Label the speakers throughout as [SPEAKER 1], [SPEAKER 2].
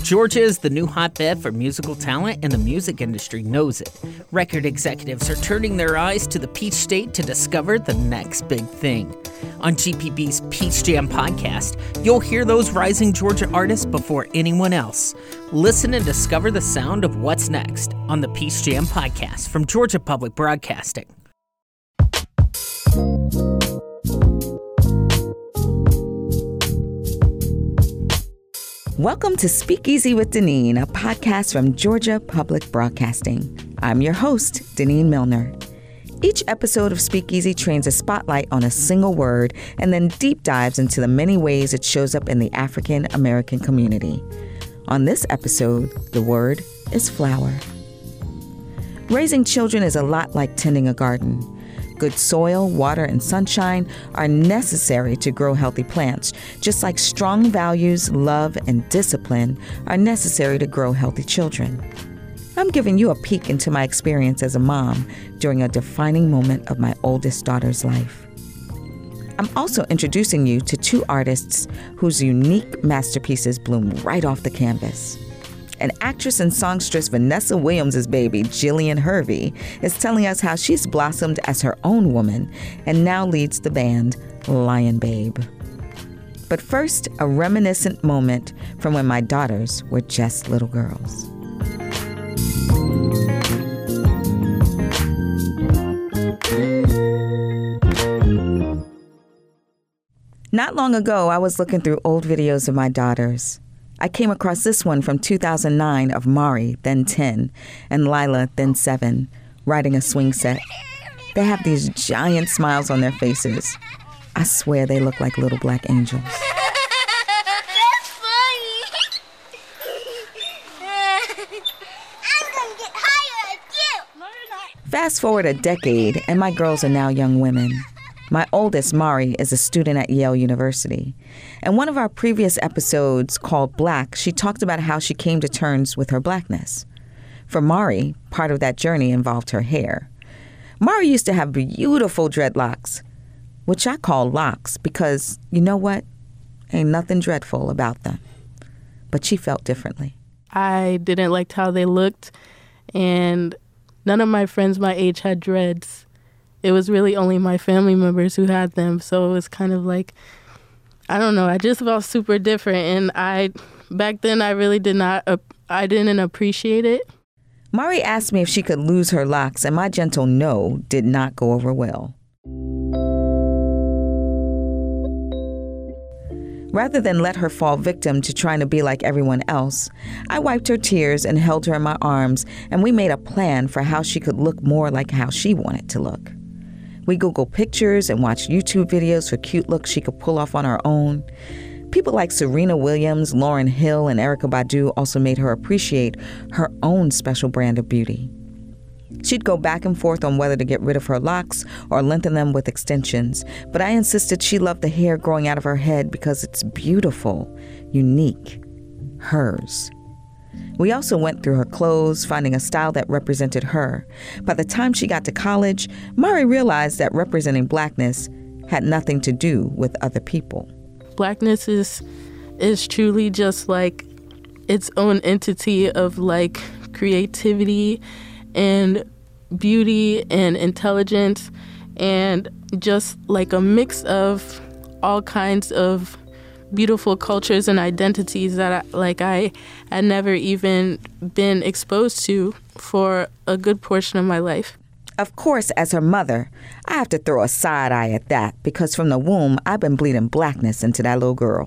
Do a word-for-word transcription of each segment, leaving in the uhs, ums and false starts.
[SPEAKER 1] Georgia is the new hotbed for musical talent, and the music industry knows it. Record executives are turning their eyes to the Peach State to discover the next big thing. On G P B's Peach Jam podcast, you'll hear those rising Georgia artists before anyone else. Listen and discover the sound of what's next on the Peach Jam podcast from Georgia Public Broadcasting.
[SPEAKER 2] Welcome to Speakeasy with Deneen, a podcast from Georgia Public Broadcasting. I'm your host, Deneen Milner. Each episode of Speakeasy trains a spotlight on a single word and then deep dives into the many ways it shows up in the African American community. On this episode, the word is flower. Raising children is a lot like tending a garden. Good soil, water, and sunshine are necessary to grow healthy plants, just like strong values, love, and discipline are necessary to grow healthy children. I'm giving you a peek into my experience as a mom during a defining moment of my oldest daughter's life. I'm also introducing you to two artists whose unique masterpieces bloom right off the canvas. And actress and songstress Vanessa Williams' baby, Jillian Hervey, is telling us how she's blossomed as her own woman and now leads the band Lion Babe. But first, a reminiscent moment from when my daughters were just little girls. Not long ago, I was looking through old videos of my daughters. I came across this one from two thousand nine of Mari, then ten, and Lila, then seven, riding a swing set. They have these giant smiles on their faces. I swear they look like little black angels.
[SPEAKER 3] That's funny. I'm gonna get higher than you. No, you're not.
[SPEAKER 2] Fast forward a decade, and my girls are now young women. My oldest, Mari, is a student at Yale University. In one of our previous episodes called Black, she talked about how she came to terms with her blackness. For Mari, part of that journey involved her hair. Mari used to have beautiful dreadlocks, which I call locks because, you know what? Ain't nothing dreadful about them. But she felt differently.
[SPEAKER 4] I didn't like how they looked, and none of my friends my age had dreads. It was really only my family members who had them, so it was kind of like, I don't know, I just felt super different, and I, back then I really did not, uh, I didn't appreciate it.
[SPEAKER 2] Mari asked me if she could lose her locks, and my gentle no did not go over well. Rather than let her fall victim to trying to be like everyone else, I wiped her tears and held her in my arms, and we made a plan for how she could look more like how she wanted to look. We Googled pictures and watched YouTube videos for cute looks she could pull off on her own. People like Serena Williams, Lauryn Hill, and Erykah Badu also made her appreciate her own special brand of beauty. She'd go back and forth on whether to get rid of her locks or lengthen them with extensions, but I insisted she loved the hair growing out of her head because it's beautiful, unique, hers. We also went through her clothes, finding a style that represented her. By the time she got to college, Mari realized that representing blackness had nothing to do with other people.
[SPEAKER 4] Blackness is is truly just like its own entity of like creativity and beauty and intelligence and just like a mix of all kinds of beautiful cultures and identities that I, like I had never even been exposed to for a good portion of my life.
[SPEAKER 2] Of course, as her mother, I have to throw a side eye at that because from the womb, I've been bleeding blackness into that little girl.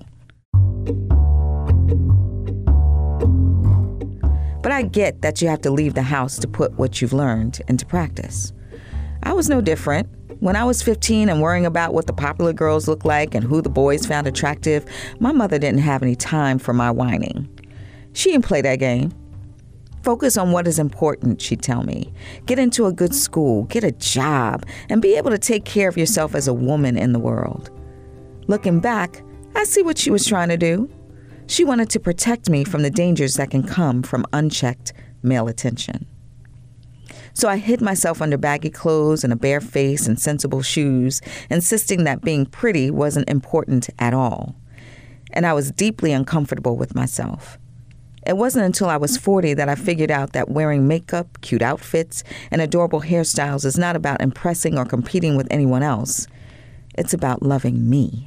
[SPEAKER 2] But I get that you have to leave the house to put what you've learned into practice. I was no different. When I was fifteen and worrying about what the popular girls looked like and who the boys found attractive, my mother didn't have any time for my whining. She didn't play that game. Focus on what is important, she'd tell me. Get into a good school, get a job, and be able to take care of yourself as a woman in the world. Looking back, I see what she was trying to do. She wanted to protect me from the dangers that can come from unchecked male attention. So I hid myself under baggy clothes and a bare face and sensible shoes, insisting that being pretty wasn't important at all. And I was deeply uncomfortable with myself. It wasn't until I was forty that I figured out that wearing makeup, cute outfits, and adorable hairstyles is not about impressing or competing with anyone else. It's about loving me.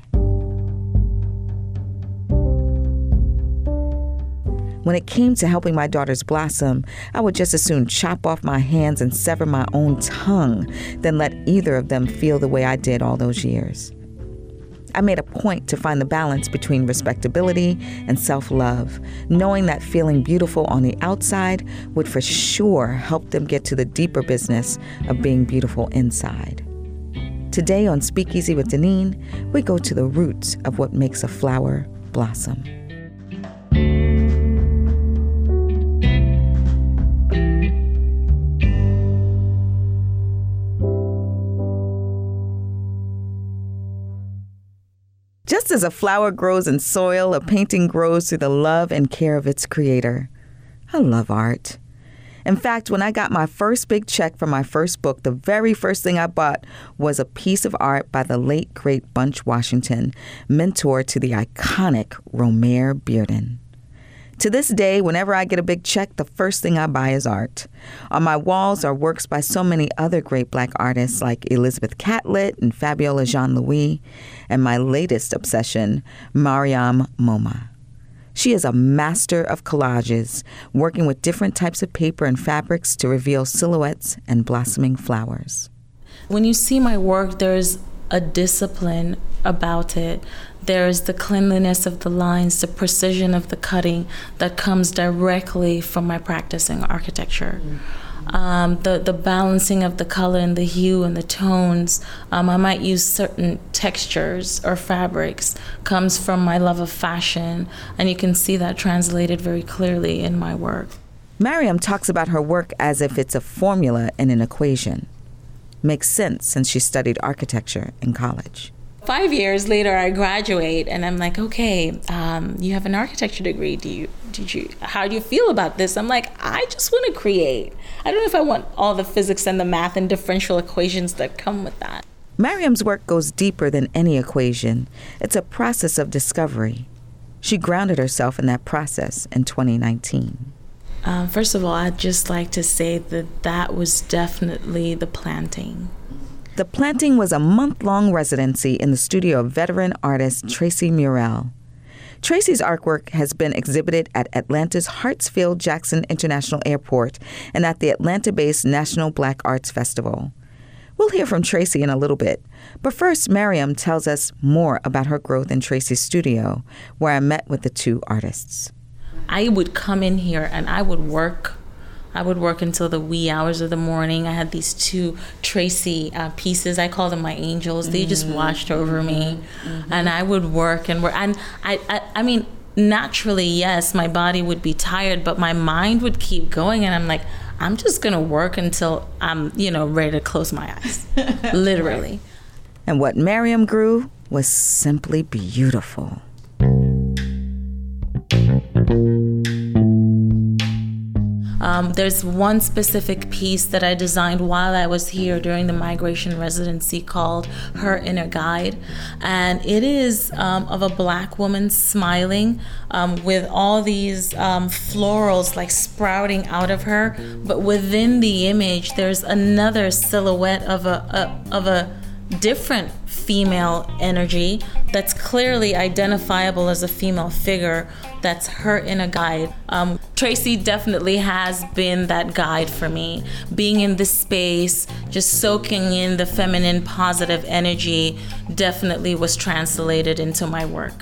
[SPEAKER 2] When it came to helping my daughters blossom, I would just as soon chop off my hands and sever my own tongue than let either of them feel the way I did all those years. I made a point to find the balance between respectability and self-love, knowing that feeling beautiful on the outside would for sure help them get to the deeper business of being beautiful inside. Today on Speakeasy with Deneen, we go to the roots of what makes a flower blossom. Just as a flower grows in soil, a painting grows through the love and care of its creator. I love art. In fact, when I got my first big check for my first book, the very first thing I bought was a piece of art by the late, great Bunch Washington, mentor to the iconic Romare Bearden. To this day, whenever I get a big check, the first thing I buy is art. On my walls are works by so many other great Black artists like Elizabeth Catlett and Fabiola Jean-Louis, and my latest obsession, Mariam Moma. She is a master of collages, working with different types of paper and fabrics to reveal silhouettes and blossoming flowers.
[SPEAKER 5] When you see my work, there's a discipline about it. There's the cleanliness of the lines, the precision of the cutting that comes directly from my practice in architecture. Um, the, the balancing of the color and the hue and the tones. Um, I might use certain textures or fabrics, comes from my love of fashion, and you can see that translated very clearly in my work.
[SPEAKER 2] Mariam talks about her work as if it's a formula in an equation. Makes sense since she studied architecture in college.
[SPEAKER 5] Five years later, I graduate, and I'm like, okay, um, you have an architecture degree. Do you, did you, how do you feel about this? I'm like, I just want to create. I don't know if I want all the physics and the math and differential equations that come with that.
[SPEAKER 2] Mariam's work goes deeper than any equation. It's a process of discovery. She grounded herself in that process in twenty nineteen.
[SPEAKER 5] Um, first of all, I'd just like to say that that was definitely the planting.
[SPEAKER 2] The planting was a month-long residency in the studio of veteran artist Tracy Murrell. Tracy's artwork has been exhibited at Atlanta's Hartsfield-Jackson International Airport and at the Atlanta-based National Black Arts Festival. We'll hear from Tracy in a little bit, but first, Mariam tells us more about her growth in Tracy's studio, where I met with the two artists.
[SPEAKER 5] I would come in here and I would work. I would work until the wee hours of the morning. I had these two Tracy uh, pieces. I call them my angels. They just watched over me, mm-hmm. and I would work and work. And I, I, I mean, naturally, yes, my body would be tired, but my mind would keep going. And I'm like, I'm just gonna work until I'm, you know, ready to close my eyes, literally.
[SPEAKER 2] And what Mariam grew was simply beautiful.
[SPEAKER 5] Um, there's one specific piece that I designed while I was here during the migration residency called Her Inner Guide. And it is um, of a Black woman smiling um, with all these um, florals like sprouting out of her. But within the image, there's another silhouette of a, a of a different female energy that's clearly identifiable as a female figure. That's her inner guide. Um, Tracy definitely has been that guide for me. Being in this space, just soaking in the feminine positive energy definitely was translated into my work.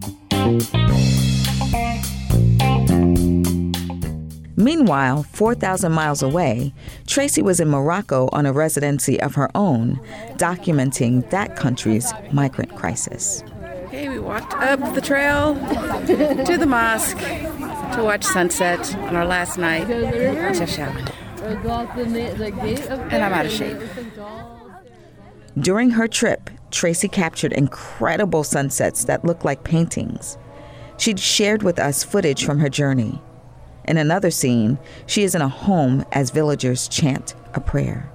[SPEAKER 2] Meanwhile, four thousand miles away, Tracy was in Morocco on a residency of her own, documenting that country's migrant crisis.
[SPEAKER 6] Okay, we walked up the trail to the mosque to watch sunset on our last night in Chefchaouen. And I'm out of shape.
[SPEAKER 2] During her trip, Tracy captured incredible sunsets that looked like paintings. She'd shared with us footage from her journey. In another scene, she is in a home as villagers chant a prayer.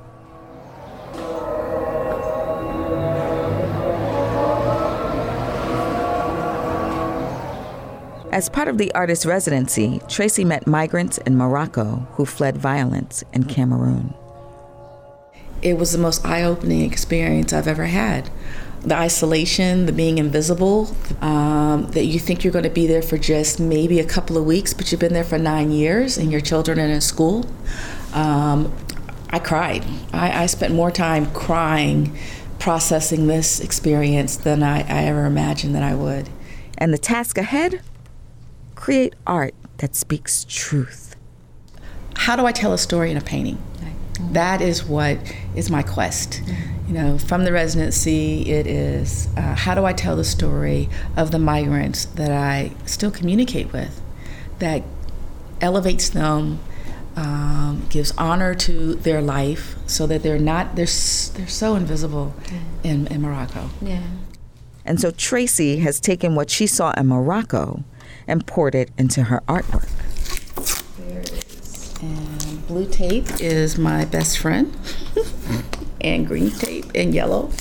[SPEAKER 2] As part of the artist residency, Tracy met migrants in Morocco who fled violence in Cameroon.
[SPEAKER 7] It was the most eye-opening experience I've ever had. The isolation, the being invisible, um, that you think you're going to be there for just maybe a couple of weeks, but you've been there for nine years and your children are in school. Um, I cried. I, I spent more time crying, processing this experience than I, I ever imagined that I would.
[SPEAKER 2] And the task ahead? Create art that speaks truth.
[SPEAKER 7] How do I tell a story in a painting? That is what is my quest. You know, from the residency, it is uh, how do I tell the story of the migrants that I still communicate with, that elevates them, um, gives honor to their life, so that they're not they're they're so invisible in, in Morocco.
[SPEAKER 5] Yeah.
[SPEAKER 2] And so Tracy has taken what she saw in Morocco and poured it into her artwork.
[SPEAKER 7] There it is. And blue tape is my best friend. And green tape and yellow.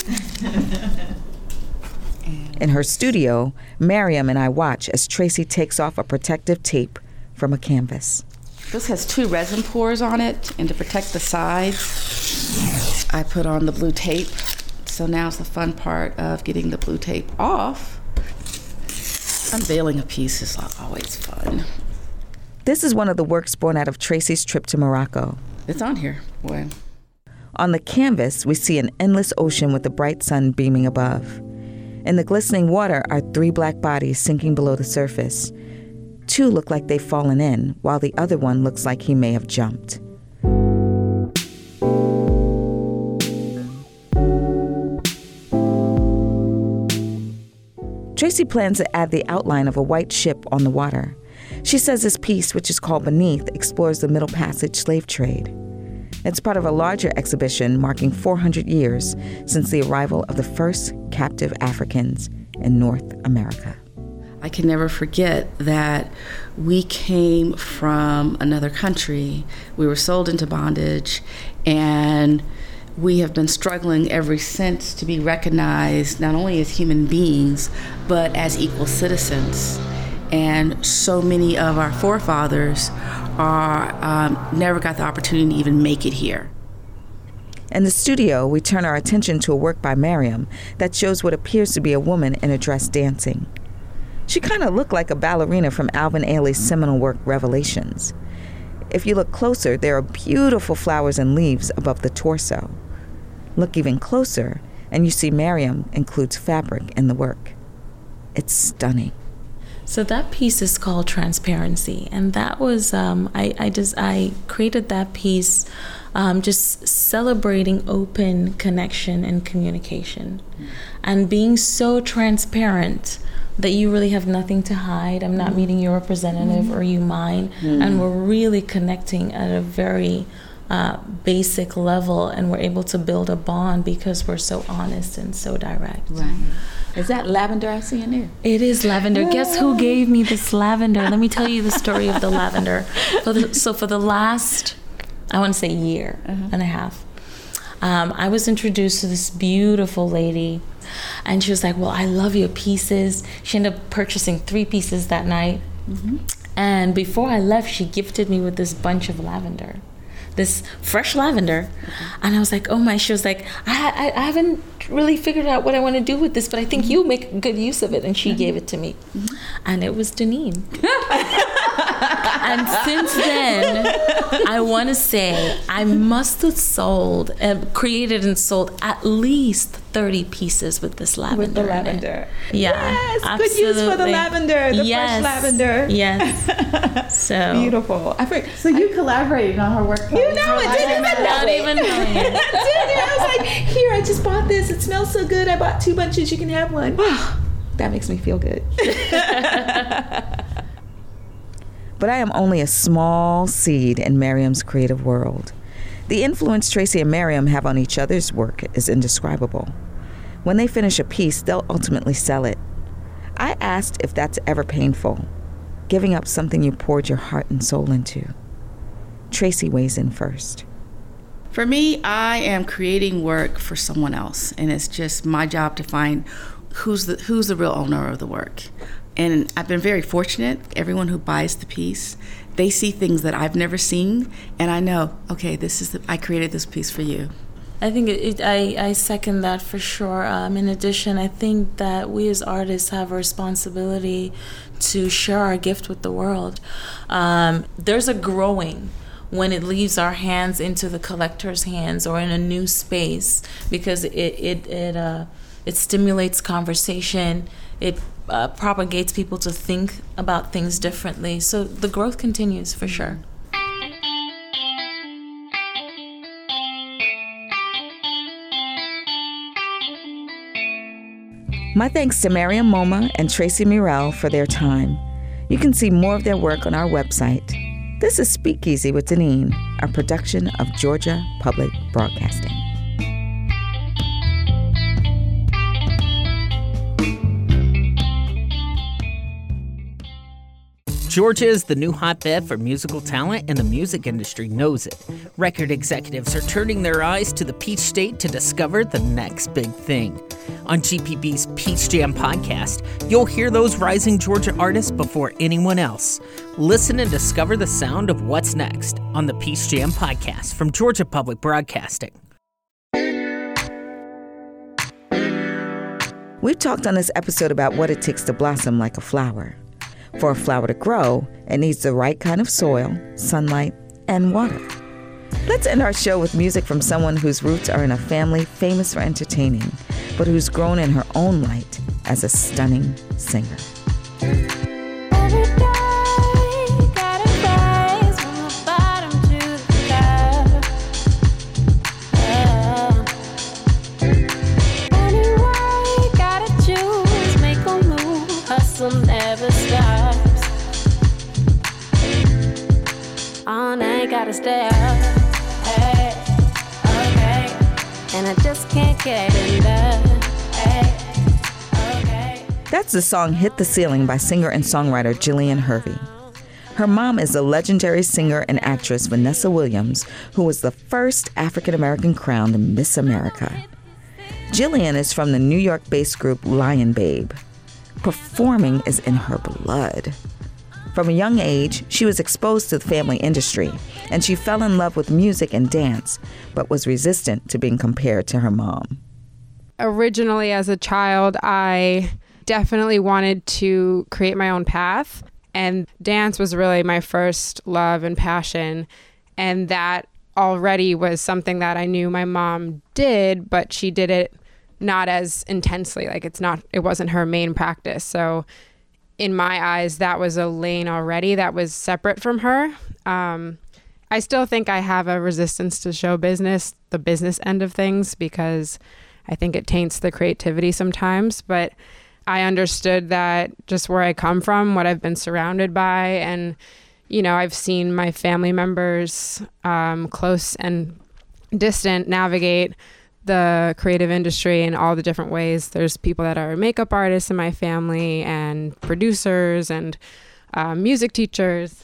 [SPEAKER 2] In her studio, Miriam and I watch as Tracy takes off a protective tape from a canvas.
[SPEAKER 7] This has two resin pours on it, and to protect the sides, I put on the blue tape. So now's the fun part of getting the blue tape off. Unveiling a piece is always fun.
[SPEAKER 2] This is one of the works born out of Tracy's trip to Morocco.
[SPEAKER 7] It's on here, boy.
[SPEAKER 2] On the canvas, we see an endless ocean with the bright sun beaming above. In the glistening water are three black bodies sinking below the surface. Two look like they've fallen in, while the other one looks like he may have jumped. Tracy plans to add the outline of a white ship on the water. She says this piece, which is called Beneath, explores the Middle Passage slave trade. It's part of a larger exhibition marking four hundred years since the arrival of the first captive Africans in North America.
[SPEAKER 7] I can never forget that we came from another country. We were sold into bondage, and we have been struggling ever since to be recognized not only as human beings, but as equal citizens. And so many of our forefathers are um, never got the opportunity to even make it here.
[SPEAKER 2] In the studio, we turn our attention to a work by Miriam that shows what appears to be a woman in a dress dancing. She kind of looked like a ballerina from Alvin Ailey's seminal work, Revelations. If you look closer, there are beautiful flowers and leaves above the torso. Look even closer, and you see Miriam includes fabric in the work. It's stunning.
[SPEAKER 5] So that piece is called Transparency, and that was um, I I just I created that piece, um, just celebrating open connection and communication, mm. and being so transparent that you really have nothing to hide. I'm not mm. meeting your representative mm. or you mine, mm. and we're really connecting at a very uh, basic level, and we're able to build a bond because we're so honest and so direct.
[SPEAKER 7] Right. Is that lavender I see in there?
[SPEAKER 5] It is lavender. Yeah. Guess who gave me this lavender? Let me tell you the story of the lavender. For the, so for the last, I want to say year uh-huh. and a half, um, I was introduced to this beautiful lady, and she was like, well, I love your pieces. She ended up purchasing three pieces that night. Mm-hmm. And before I left, she gifted me with this bunch of lavender. This fresh lavender. Mm-hmm. And I was like, oh my, she was like, I, I, I haven't really figured out what I want to do with this, but I think mm-hmm. you make good use of it. And she mm-hmm. gave it to me. Mm-hmm. And it was Deneen. And since then, I want to say I must have sold, uh, created and sold at least thirty pieces with this lavender.
[SPEAKER 2] With the lavender.
[SPEAKER 5] Yeah.
[SPEAKER 2] Yes,
[SPEAKER 5] absolutely.
[SPEAKER 2] Good use for the lavender, the
[SPEAKER 5] yes.
[SPEAKER 2] fresh lavender.
[SPEAKER 5] Yes. So
[SPEAKER 2] beautiful. I forget,
[SPEAKER 6] so you I, collaborated on her work.
[SPEAKER 2] You know it, didn't even know
[SPEAKER 5] Not
[SPEAKER 2] it.
[SPEAKER 5] even knowing it.
[SPEAKER 2] I was like, here, I just bought this. It smells so good. I bought two bunches. You can have one. That makes me feel good. But I am only a small seed in Miriam's creative world. The influence Tracy and Miriam have on each other's work is indescribable. When they finish a piece, they'll ultimately sell it. I asked if that's ever painful, giving up something you poured your heart and soul into. Tracy weighs in first.
[SPEAKER 7] For me, I am creating work for someone else, and it's just my job to find who's the who's the real owner of the work. And I've been very fortunate. Everyone who buys the piece, they see things that I've never seen, and I know, okay, this is the, I created this piece for you.
[SPEAKER 5] I think it, it, I, I second that for sure. Um, in addition, I think that we as artists have a responsibility to share our gift with the world. Um, there's a growing when it leaves our hands into the collector's hands or in a new space, because it it it uh, it stimulates conversation. It uh, propagates people to think about things differently. So the growth continues for sure.
[SPEAKER 2] My thanks to Mariam Moma and Tracy Murrell for their time. You can see more of their work on our website. This is Speakeasy with Deneen, a production of Georgia Public Broadcasting.
[SPEAKER 1] Georgia is the new hotbed for musical talent, and the music industry knows it. Record executives are turning their eyes to the Peach State to discover the next big thing. On G P B's Peach Jam podcast, you'll hear those rising Georgia artists before anyone else. Listen and discover the sound of what's next on the Peach Jam podcast from Georgia Public Broadcasting.
[SPEAKER 2] We've talked on this episode about what it takes to blossom like a flower. For a flower to grow, it needs the right kind of soil, sunlight, and water. Let's end our show with music from someone whose roots are in a family famous for entertaining, but who's grown in her own light as a stunning singer.
[SPEAKER 8] Gotta stay up, hey, okay, and I just can't get enough, hey, okay.
[SPEAKER 2] That's the song Hit the Ceiling by singer and songwriter Jillian Hervey. Her mom is the legendary singer and actress Vanessa Williams, who was the first African-American crowned Miss America. Jillian is from the New York-based group Lion Babe. Performing is in her blood. From a young age, she was exposed to the family industry, and she fell in love with music and dance, but was resistant to being compared to her mom.
[SPEAKER 9] Originally, as a child, I definitely wanted to create my own path, and dance was really my first love and passion, and that already was something that I knew my mom did, but she did it not as intensely. Like it's not, it wasn't her main practice. So in my eyes, that was a lane already that was separate from her. Um, I still think I have a resistance to show business, the business end of things, because I think it taints the creativity sometimes. But I understood that just where I come from, what I've been surrounded by, and, you know, I've seen my family members, um, close and distant, navigate the creative industry in all the different ways. There's people that are makeup artists in my family and producers and uh, music teachers.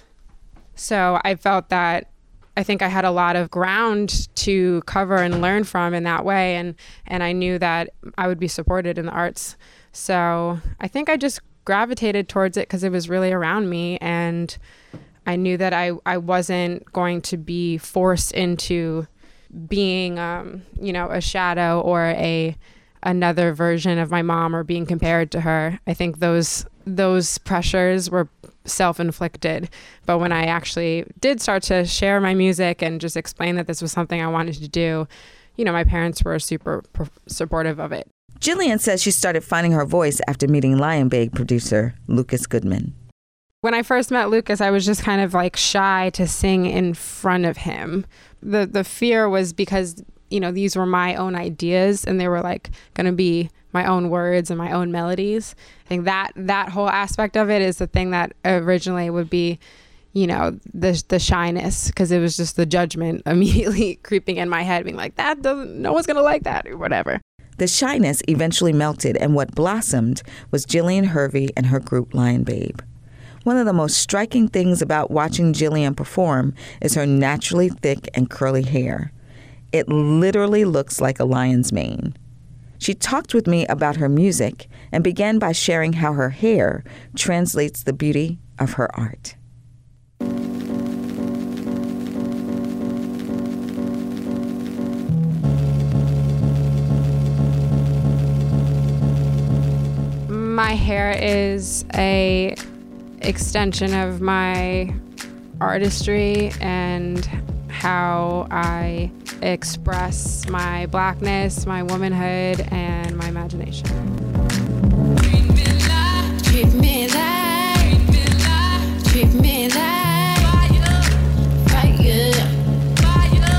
[SPEAKER 9] So I felt that I think I had a lot of ground to cover and learn from in that way. And, and I knew that I would be supported in the arts. So I think I just gravitated towards it because it was really around me. And I knew that I, I wasn't going to be forced into being, um, you know, a shadow or a another version of my mom or being compared to her. I think those those pressures were self-inflicted. But when I actually did start to share my music and just explain that this was something I wanted to do, you know, my parents were super pr- supportive of it.
[SPEAKER 2] Jillian says she started finding her voice after meeting Lion Babe producer Lucas Goodman.
[SPEAKER 9] When I first met Lucas, I was just kind of like shy to sing in front of him. The the fear was because, you know, these were my own ideas and they were like going to be my own words and my own melodies. I think that that whole aspect of it is the thing that originally would be, you know, the the shyness, because it was just the judgment immediately creeping in my head, being like, that doesn't, no one's going to like that or whatever.
[SPEAKER 2] The shyness eventually melted, and what blossomed was Jillian Hervey and her group Lion Babe. One of the most striking things about watching Jillian perform is her naturally thick and curly hair. It literally looks like a lion's mane. She talked with me about her music and began by sharing how her hair translates the beauty of her art.
[SPEAKER 9] My hair is a extension of my artistry and how I express my blackness, my womanhood, and my imagination.
[SPEAKER 8] Treat me like, treat me like, treat me like fire, fire,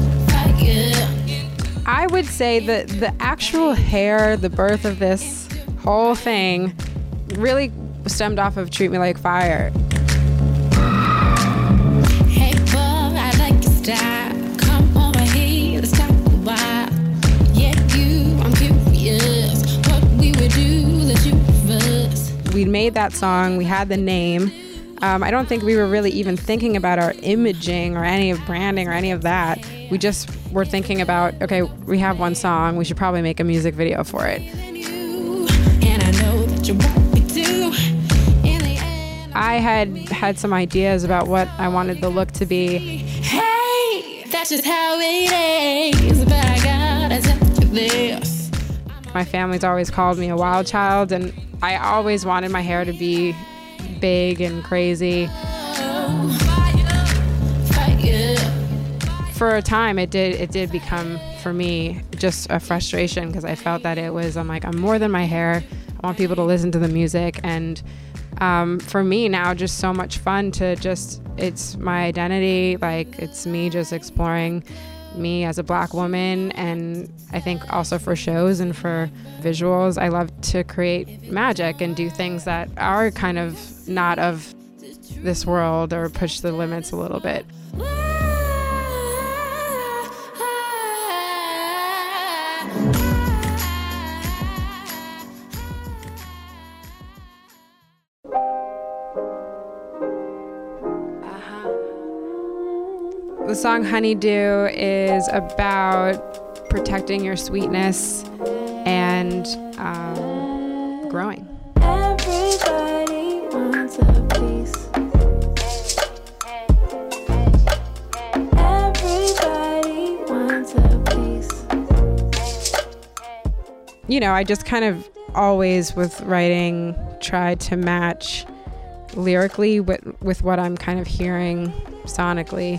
[SPEAKER 8] fire.
[SPEAKER 9] I would say that the actual hair, the birth of this whole thing, really stemmed off of Treat Me Like Fire.
[SPEAKER 8] Hey, boy, I like your style. Come over here, let's talk a while. Yeah, you, I'm curious what we would do, the two of us.
[SPEAKER 9] We made that song, we had the name. Um, I don't think we were really even thinking about our imaging or any of branding or any of that. We just were thinking about, okay, we have one song, we should probably make a music video for it. I had had some ideas about what I wanted the look to be.
[SPEAKER 8] Hey, that's just how it is, but I gotta tell you this.
[SPEAKER 9] My family's always called me a wild child, and I always wanted my hair to be big and crazy. For a time, it did it did become, for me, just a frustration because I felt that it was, I'm like, I'm more than my hair. I want people to listen to the music, and um, for me now, just so much fun to just, it's my identity, like it's me just exploring me as a black woman. And I think also for shows and for visuals, I love to create magic and do things that are kind of not of this world or push the limits a little bit. The song Honeydew is about protecting your sweetness and um, growing.
[SPEAKER 8] Everybody wants a piece. Everybody wants a piece.
[SPEAKER 9] You know, I just kind of always with writing try to match lyrically with, with what I'm kind of hearing sonically.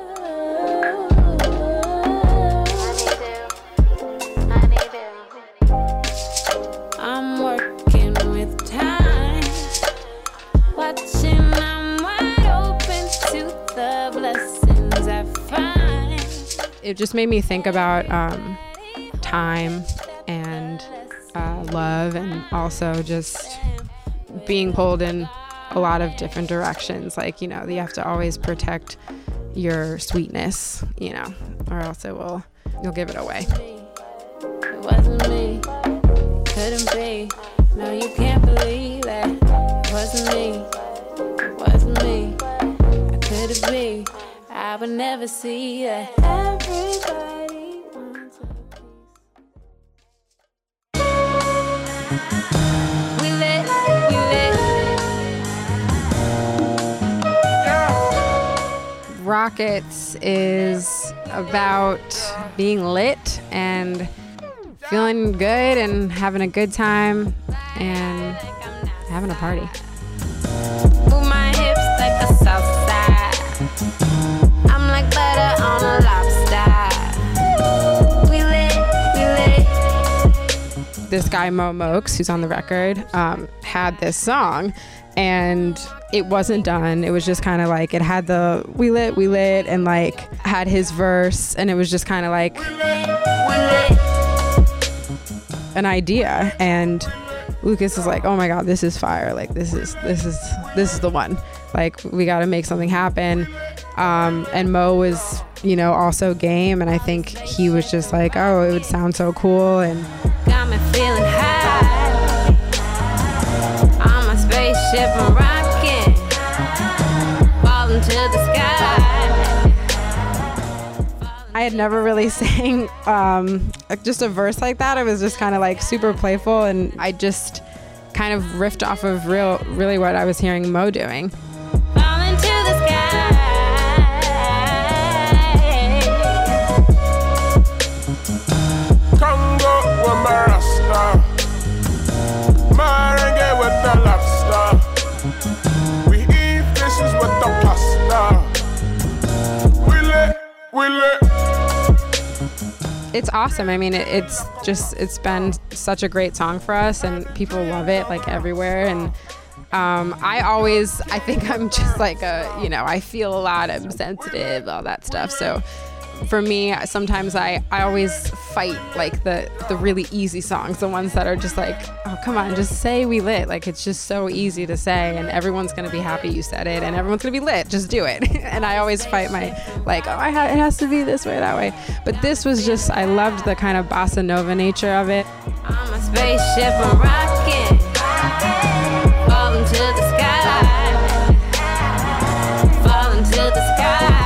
[SPEAKER 9] It just made me think about um, time and uh, love, and also just being pulled in a lot of different directions. Like, you know, you have to always protect your sweetness, you know, or else it will, you'll give it away.
[SPEAKER 8] It wasn't me, couldn't be. No, you can't believe that. It wasn't me, it wasn't me. I couldn't be. I would never see that. Everybody wants a piece. We lit, we lit.
[SPEAKER 9] Rockets is about being lit and feeling good and having a good time and having a party.
[SPEAKER 8] Move my hips like a south side. I'm like butter on a lobster. We lit, we lit.
[SPEAKER 9] This guy Mo Mokes, who's on the record, um, had this song, and it wasn't done. It was just kind of like, it had the we lit, we lit, and like had his verse, and it was just kind of like
[SPEAKER 8] We lit, we lit.
[SPEAKER 9] an idea. And Lucas is like, oh my God, this is fire. Like, this is, this is, this is the one. Like, we got to make something happen. Um, and Mo was, you know, also game. And I think he was just like, oh, it would sound so cool. And
[SPEAKER 8] Got me feeling high. On my spaceship, I'm rocking. Falling to the sky.
[SPEAKER 9] I had never really sang um, just a verse like that. It was just kind of like super playful, and I just kind of riffed off of real, really what I was hearing Mo doing.
[SPEAKER 8] Fall into the sky.
[SPEAKER 10] Congo with my rasta, Marenge with the lobster. We eat fishes with the pasta. We lit, we lit.
[SPEAKER 9] It's awesome. I mean, it, it's just, it's been such a great song for us, and people love it like everywhere. And um, I always, I think I'm just like a, you know, I feel a lot, I'm sensitive, all that stuff. So for me, sometimes I, I always fight like the, the really easy songs, the ones that are just like, oh, come on, just say we lit. Like, it's just so easy to say, and everyone's going to be happy you said it, and everyone's going to be lit. Just do it. And I always fight my, like, oh, I ha- it has to be this way, that way. But this was just, I loved the kind of bossa nova nature of it.
[SPEAKER 8] I'm a spaceship, I'm rocking. Falling to the sky. Falling to the sky.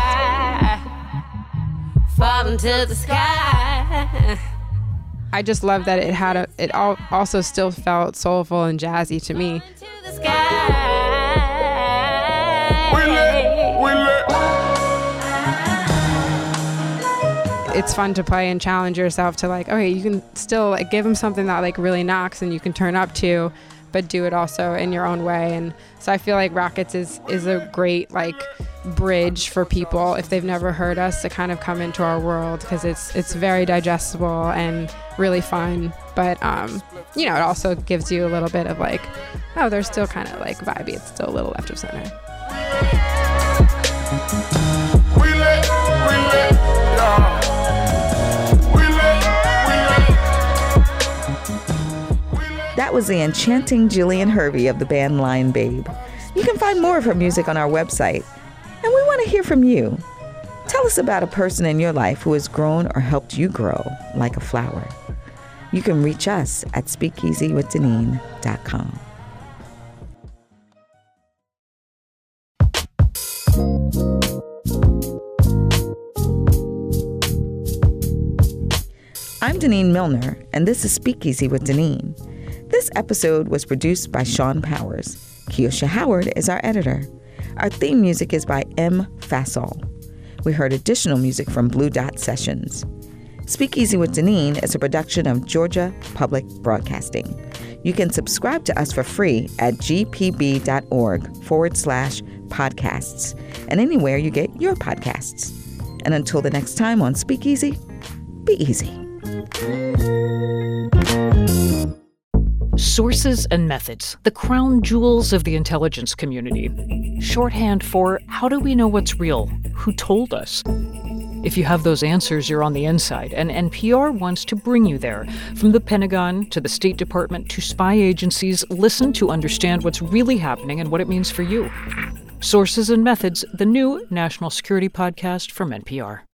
[SPEAKER 8] Falling to the sky.
[SPEAKER 9] I just love that it had a, it all also still felt soulful and jazzy to me.
[SPEAKER 8] To the sky.
[SPEAKER 10] We lit, we lit.
[SPEAKER 9] It's fun to play and challenge yourself to like, okay, you can still like give them something that like really knocks and you can turn up to, but do it also in your own way. And so I feel like Rockets is is a great like bridge for people if they've never heard us to kind of come into our world, because it's it's very digestible and really fun, but um you know, it also gives you a little bit of like, oh, they're still kind of like vibey, it's still a little left of center.
[SPEAKER 10] We lit, we lit, yeah. We lit, we lit.
[SPEAKER 2] That was the enchanting Jillian Hervey of the band Lion Babe. You can find more of her music on our website. And we want to hear from you. Tell us about a person in your life who has grown or helped you grow like a flower. You can reach us at speakeasy with deneen dot com. I'm Deneen Milner, and this is Speakeasy with Deneen. This episode was produced by Sean Powers. Kiosha Howard is our editor. Our theme music is by M. Fasol. We heard additional music from Blue Dot Sessions. Speakeasy with Deneen is a production of Georgia Public Broadcasting. You can subscribe to us for free at gpb.org forward slash podcasts and anywhere you get your podcasts. And until the next time on Speakeasy, be easy.
[SPEAKER 11] Sources and methods, the crown jewels of the intelligence community. Shorthand for how do we know what's real? Who told us? If you have those answers, you're on the inside, and N P R wants to bring you there. From the Pentagon to the State Department to spy agencies, listen to understand what's really happening and what it means for you. Sources and Methods, the new national security podcast from N P R.